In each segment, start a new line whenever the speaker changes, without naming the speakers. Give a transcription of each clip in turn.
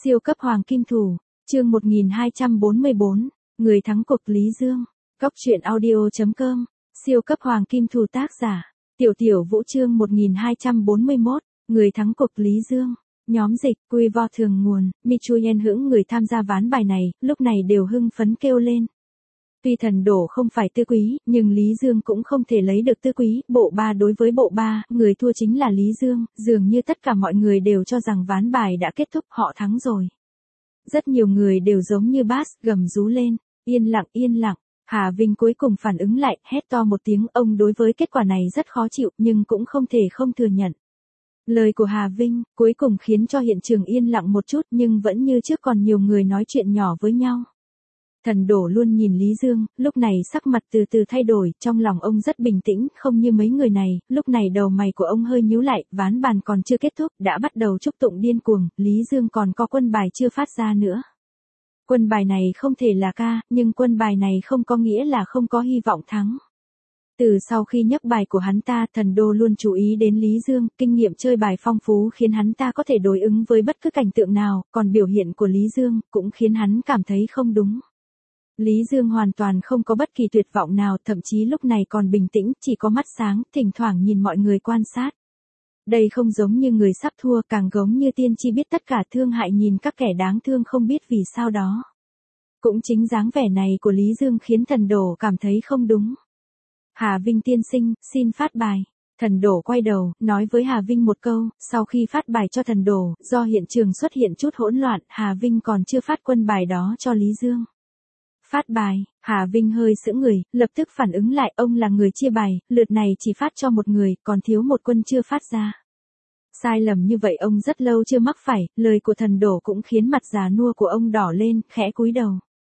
Siêu cấp hoàng kim thủ, chương 1244, người thắng cuộc Lý Dương. Cóc truyện audio.com, siêu cấp hoàng kim thủ tác giả. Tiểu Tiểu Vũ chương 1241, người thắng cuộc Lý Dương. Nhóm dịch, quy vo thường nguồn, Michuyen hững người tham gia ván bài này, lúc này đều hưng phấn kêu lên. Tuy thần đổ không phải tư quý, nhưng Lý Dương cũng không thể lấy được tư quý, bộ ba đối với bộ ba, người thua chính là Lý Dương, dường như tất cả mọi người đều cho rằng ván bài đã kết thúc, họ thắng rồi. Rất nhiều người đều giống như bass, gầm rú lên, yên lặng yên lặng. Hà Vinh cuối cùng phản ứng lại, hét to một tiếng, ông đối với kết quả này rất khó chịu, nhưng cũng không thể không thừa nhận. Lời của Hà Vinh, cuối cùng khiến cho hiện trường yên lặng một chút nhưng vẫn như trước còn nhiều người nói chuyện nhỏ với nhau. Thần đổ luôn nhìn Lý Dương, lúc này sắc mặt từ từ thay đổi, trong lòng ông rất bình tĩnh, không như mấy người này, lúc này đầu mày của ông hơi nhíu lại, ván bàn còn chưa kết thúc, đã bắt đầu chúc tụng điên cuồng, Lý Dương còn có quân bài chưa phát ra nữa. Quân bài này không thể là ca, nhưng quân bài này không có nghĩa là không có hy vọng thắng. Từ sau khi nhấc bài của hắn ta, thần đô luôn chú ý đến Lý Dương, kinh nghiệm chơi bài phong phú khiến hắn ta có thể đối ứng với bất cứ cảnh tượng nào, còn biểu hiện của Lý Dương cũng khiến hắn cảm thấy không đúng. Lý Dương hoàn toàn không có bất kỳ tuyệt vọng nào, thậm chí lúc này còn bình tĩnh, chỉ có mắt sáng, thỉnh thoảng nhìn mọi người quan sát. Đây không giống như người sắp thua, càng giống như tiên tri biết tất cả thương hại nhìn các kẻ đáng thương không biết vì sao đó. Cũng chính dáng vẻ này của Lý Dương khiến thần đổ cảm thấy không đúng. Hà Vinh tiên sinh, xin phát bài. Thần đổ quay đầu, nói với Hà Vinh một câu, sau khi phát bài cho thần đổ, do hiện trường xuất hiện chút hỗn loạn, Hà Vinh còn chưa phát quân bài đó cho Lý Dương. Phát bài, Hà Vinh hơi sững người, lập tức phản ứng lại, ông là người chia bài, lượt này chỉ phát cho một người, còn thiếu một quân chưa phát ra. Sai lầm như vậy ông rất lâu chưa mắc phải, lời của thần đổ cũng khiến mặt già nua của ông đỏ lên, khẽ cúi đầu.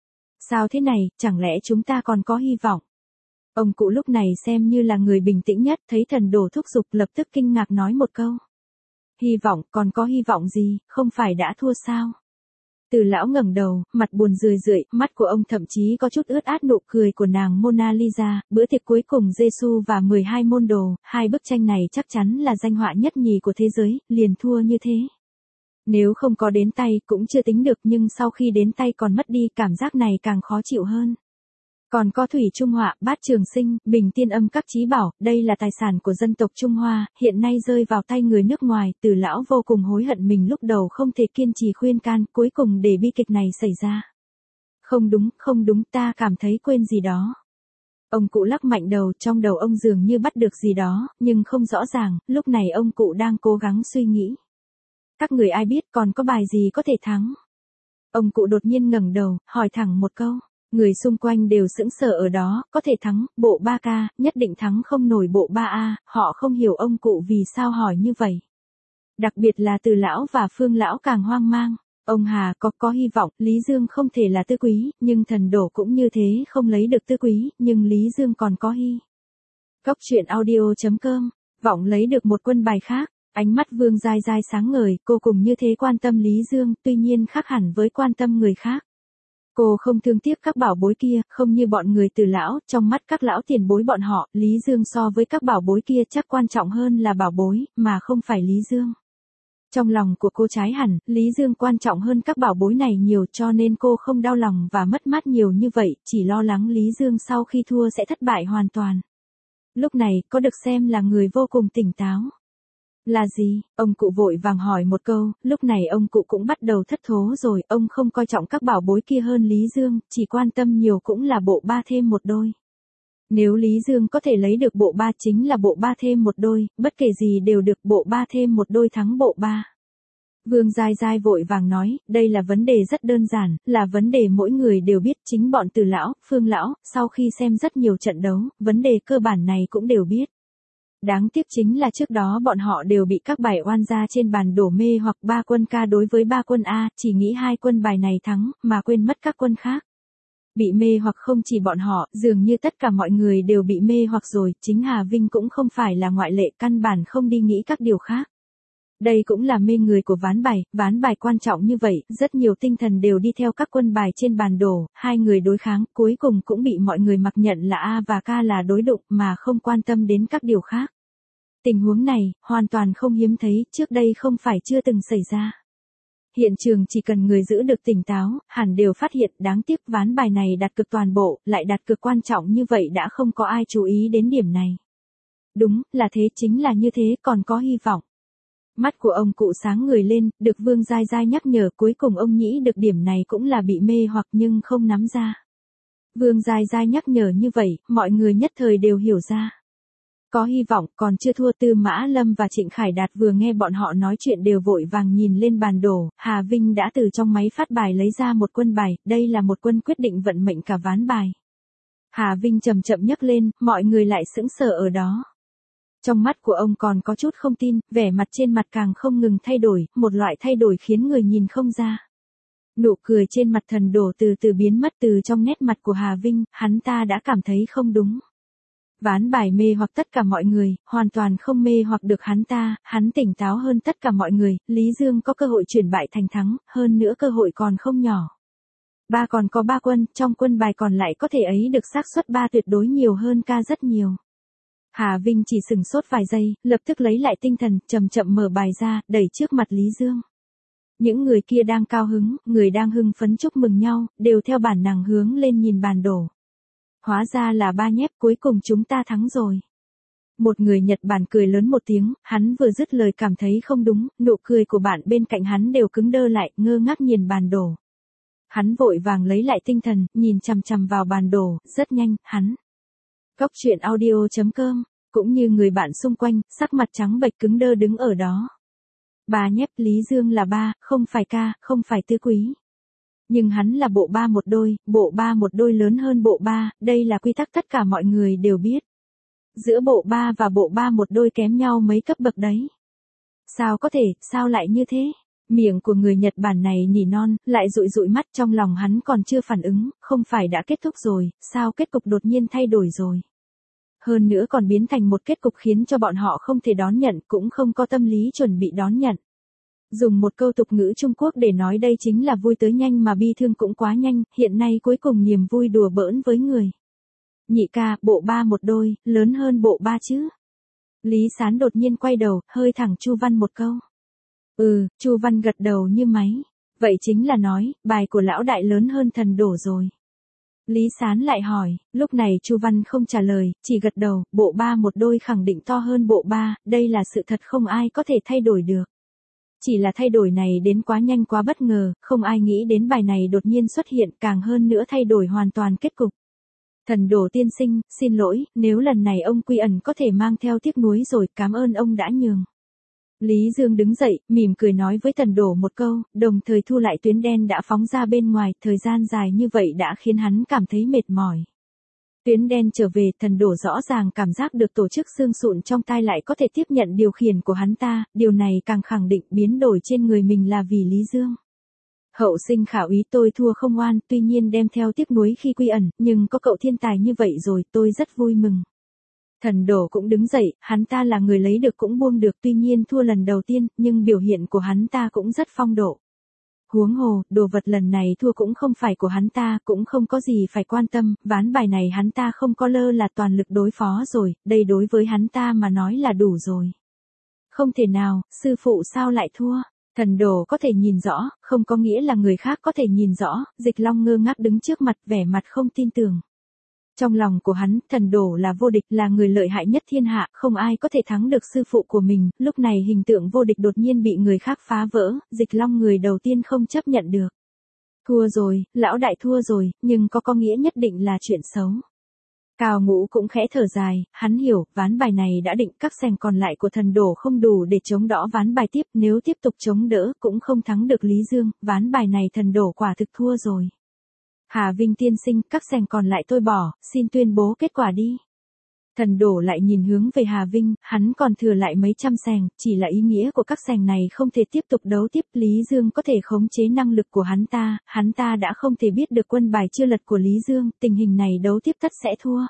Sao thế này, chẳng lẽ chúng ta còn có hy vọng? Ông cụ lúc này xem như là người bình tĩnh nhất, thấy thần đổ thúc giục lập tức kinh ngạc nói một câu. Hy vọng, còn có hy vọng gì, không phải đã thua sao? Từ lão ngẩng đầu, mặt buồn rười rượi, mắt của ông thậm chí có chút ướt át, nụ cười của nàng Mona Lisa, bữa tiệc cuối cùng Giêsu và 12 môn đồ, hai bức tranh này chắc chắn là danh họa nhất nhì của thế giới, liền thua như thế. Nếu không có đến tay cũng chưa tính được, nhưng sau khi đến tay còn mất đi, cảm giác này càng khó chịu hơn. Còn có thủy trung họa, bát trường sinh, bình tiên âm các chí bảo, đây là tài sản của dân tộc Trung Hoa, hiện nay rơi vào tay người nước ngoài, Từ lão vô cùng hối hận mình lúc đầu không thể kiên trì khuyên can, cuối cùng để bi kịch này xảy ra. Không đúng, ta cảm thấy quên gì đó. Ông cụ lắc mạnh đầu, trong đầu ông dường như bắt được gì đó, nhưng không rõ ràng, lúc này ông cụ đang cố gắng suy nghĩ. Các người ai biết còn có bài gì có thể thắng? Ông cụ đột nhiên ngẩng đầu, hỏi thẳng một câu. Người xung quanh đều sững sờ ở đó, có thể thắng, bộ 3K, nhất định thắng không nổi bộ 3A, họ không hiểu ông cụ vì sao hỏi như vậy. Đặc biệt là Từ lão và Phương lão càng hoang mang. Ông Hà có hy vọng, Lý Dương không thể là tư quý, nhưng thần đổ cũng như thế không lấy được tư quý, nhưng Lý Dương còn có hy. Cóc truyện audio.com, vọng lấy được một quân bài khác. Ánh mắt Vương Giai Giai sáng ngời, cô cùng như thế quan tâm Lý Dương, tuy nhiên khác hẳn với quan tâm người khác. Cô không thương tiếc các bảo bối kia, không như bọn người Từ lão, trong mắt các lão tiền bối bọn họ, Lý Dương so với các bảo bối kia chắc quan trọng hơn là bảo bối, mà không phải Lý Dương. Trong lòng của cô trái hẳn, Lý Dương quan trọng hơn các bảo bối này nhiều, cho nên cô không đau lòng và mất mát nhiều như vậy, chỉ lo lắng Lý Dương sau khi thua sẽ thất bại hoàn toàn. Lúc này, có được xem là người vô cùng tỉnh táo. Là gì? Ông cụ vội vàng hỏi một câu, lúc này ông cụ cũng bắt đầu thất thố rồi, ông không coi trọng các bảo bối kia hơn Lý Dương, chỉ quan tâm nhiều cũng là bộ 3 thêm một đôi. Nếu Lý Dương có thể lấy được bộ 3 chính là bộ 3 thêm một đôi, bất kể gì đều được, bộ 3 thêm một đôi thắng bộ 3. Vương Giai Giai vội vàng nói, đây là vấn đề rất đơn giản, là vấn đề mỗi người đều biết, chính bọn Từ lão, Phương lão, sau khi xem rất nhiều trận đấu, vấn đề cơ bản này cũng đều biết. Đáng tiếc chính là trước đó bọn họ đều bị các bài oan gia trên bàn đổ mê hoặc 3 quân K đối với 3 quân A, chỉ nghĩ 2 quân bài này thắng, mà quên mất các quân khác. Bị mê hoặc không chỉ bọn họ, dường như tất cả mọi người đều bị mê hoặc rồi, chính Hà Vinh cũng không phải là ngoại lệ, căn bản không đi nghĩ các điều khác. Đây cũng là mê người của ván bài quan trọng như vậy, rất nhiều tinh thần đều đi theo các quân bài trên bàn đổ, hai người đối kháng, cuối cùng cũng bị mọi người mặc nhận là A và K là đối đụng mà không quan tâm đến các điều khác. Tình huống này, hoàn toàn không hiếm thấy, trước đây không phải chưa từng xảy ra. Hiện trường chỉ cần người giữ được tỉnh táo, hẳn đều phát hiện đáng tiếc ván bài này đặt cược toàn bộ, lại đặt cược quan trọng như vậy đã không có ai chú ý đến điểm này. Đúng, là thế, chính là như thế, còn có hy vọng. Mắt của ông cụ sáng người lên, được Vương Giai Giai nhắc nhở, cuối cùng ông nghĩ được điểm này cũng là bị mê hoặc nhưng không nắm ra. Vương Giai Giai nhắc nhở như vậy, mọi người nhất thời đều hiểu ra. Có hy vọng, còn chưa thua. Tư Mã Lâm và Trịnh Khải Đạt vừa nghe bọn họ nói chuyện đều vội vàng nhìn lên bàn đồ, Hà Vinh đã từ trong máy phát bài lấy ra một quân bài, đây là một quân quyết định vận mệnh cả ván bài. Hà Vinh chậm chậm nhấc lên, mọi người lại sững sờ ở đó. Trong mắt của ông còn có chút không tin, vẻ mặt trên mặt càng không ngừng thay đổi, một loại thay đổi khiến người nhìn không ra. Nụ cười trên mặt thần đồ từ từ biến mất từ trong nét mặt của Hà Vinh, hắn ta đã cảm thấy không đúng. Ván bài mê hoặc tất cả mọi người, hoàn toàn không mê hoặc được hắn ta, hắn tỉnh táo hơn tất cả mọi người, Lý Dương có cơ hội chuyển bại thành thắng, hơn nữa cơ hội còn không nhỏ. Còn có 3 quân, trong quân bài còn lại có thể ấy được xác suất 3 tuyệt đối nhiều hơn ca rất nhiều. Hà Vinh chỉ sừng sốt vài giây, lập tức lấy lại tinh thần, chậm chậm mở bài ra, đẩy trước mặt Lý Dương. Những người kia đang cao hứng, người đang hưng phấn chúc mừng nhau, đều theo bản năng hướng lên nhìn bàn đổ. Hóa ra là 3 nhép, cuối cùng chúng ta thắng rồi. Một người Nhật Bản cười lớn một tiếng, hắn vừa dứt lời cảm thấy không đúng, nụ cười của bạn bên cạnh hắn đều cứng đơ lại, ngơ ngác nhìn bàn đổ. Hắn vội vàng lấy lại tinh thần, nhìn chằm chằm vào bàn đổ, rất nhanh, hắn. Góc truyện audio.com, cũng như người bạn xung quanh, sắc mặt trắng bệch cứng đơ đứng ở đó. 3 nhép, Lý Dương là 3, không phải ca, không phải tứ quý. Nhưng hắn là bộ 3 một đôi, bộ 3 một đôi lớn hơn bộ 3, đây là quy tắc tất cả mọi người đều biết. Giữa bộ 3 và bộ 3 một đôi kém nhau mấy cấp bậc đấy. Sao có thể, sao lại như thế? Miệng của người Nhật Bản này nỉ non, lại dụi dụi mắt, trong lòng hắn còn chưa phản ứng, không phải đã kết thúc rồi, sao kết cục đột nhiên thay đổi rồi. Hơn nữa còn biến thành một kết cục khiến cho bọn họ không thể đón nhận, cũng không có tâm lý chuẩn bị đón nhận. Dùng một câu tục ngữ Trung Quốc để nói đây chính là vui tới nhanh mà bi thương cũng quá nhanh, hiện nay cuối cùng niềm vui đùa bỡn với người. Nhị ca, bộ 3 một đôi, lớn hơn bộ 3 chứ. Lý Sán đột nhiên quay đầu, hơi thẳng Chu Văn một câu. Chu Văn gật đầu như máy. Vậy chính là nói, bài của lão đại lớn hơn thần đổ rồi. Lý Sán lại hỏi, lúc này Chu Văn không trả lời, chỉ gật đầu, bộ 3 một đôi khẳng định to hơn bộ 3, đây là sự thật không ai có thể thay đổi được. Chỉ là thay đổi này đến quá nhanh quá bất ngờ, không ai nghĩ đến bài này đột nhiên xuất hiện, càng hơn nữa thay đổi hoàn toàn kết cục. Thần Đồ tiên sinh, xin lỗi, nếu lần này ông quy ẩn có thể mang theo tiếc nuối rồi, cảm ơn ông đã nhường. Lý Dương đứng dậy, mỉm cười nói với Thần Đồ một câu, đồng thời thu lại tuyến đen đã phóng ra bên ngoài, thời gian dài như vậy đã khiến hắn cảm thấy mệt mỏi. Tuyến đen trở về, Thần Đồ rõ ràng cảm giác được tổ chức xương sụn trong tai lại có thể tiếp nhận điều khiển của hắn ta, điều này càng khẳng định biến đổi trên người mình là vì Lý Dương. Hậu sinh khảo ý, tôi thua không oan, tuy nhiên đem theo tiếc nuối khi quy ẩn, nhưng có cậu thiên tài như vậy rồi, tôi rất vui mừng. Thần Đồ cũng đứng dậy, hắn ta là người lấy được cũng buông được, tuy nhiên thua lần đầu tiên, nhưng biểu hiện của hắn ta cũng rất phong độ. Huống hồ, đồ vật lần này thua cũng không phải của hắn ta, cũng không có gì phải quan tâm, ván bài này hắn ta không có lơ là toàn lực đối phó rồi, đây đối với hắn ta mà nói là đủ rồi. Không thể nào, sư phụ sao lại thua? Thần Đồ có thể nhìn rõ, không có nghĩa là người khác có thể nhìn rõ, Dịch Long ngơ ngác đứng trước mặt, vẻ mặt không tin tưởng. Trong lòng của hắn, Thần Đồ là vô địch, là người lợi hại nhất thiên hạ, không ai có thể thắng được sư phụ của mình, lúc này hình tượng vô địch đột nhiên bị người khác phá vỡ, Dịch Long người đầu tiên không chấp nhận được. Thua rồi, lão đại thua rồi, nhưng có nghĩa nhất định là chuyện xấu. Cao Ngũ cũng khẽ thở dài, hắn hiểu, ván bài này đã định, các xèng còn lại của Thần Đồ không đủ để chống đỡ ván bài tiếp, nếu tiếp tục chống đỡ cũng không thắng được Lý Dương, ván bài này Thần Đồ quả thực thua rồi. Hà Vinh tiên sinh, các xèng còn lại tôi bỏ, xin tuyên bố kết quả đi. Thần Đồ lại nhìn hướng về Hà Vinh, hắn còn thừa lại mấy trăm xèng, chỉ là ý nghĩa của các xèng này không thể tiếp tục đấu tiếp, Lý Dương có thể khống chế năng lực của hắn ta đã không thể biết được quân bài chưa lật của Lý Dương, tình hình này đấu tiếp tất sẽ thua.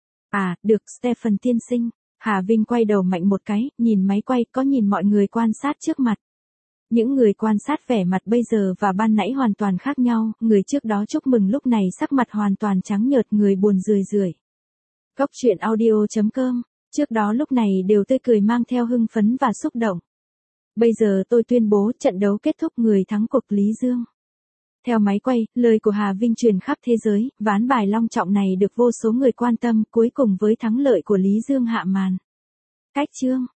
Được, Stephen tiên sinh. Hà Vinh quay đầu mạnh một cái, nhìn máy quay, có nhìn mọi người quan sát trước mặt. Những người quan sát vẻ mặt bây giờ và ban nãy hoàn toàn khác nhau, người trước đó chúc mừng lúc này sắc mặt hoàn toàn trắng nhợt, người buồn rười rượi. Góc truyện audio.com, trước đó lúc này đều tươi cười mang theo hưng phấn và xúc động. Bây giờ tôi tuyên bố trận đấu kết thúc, người thắng cuộc Lý Dương. Theo máy quay, lời của Hà Vinh truyền khắp thế giới, ván bài long trọng này được vô số người quan tâm, cuối cùng với thắng lợi của Lý Dương hạ màn. Cách chương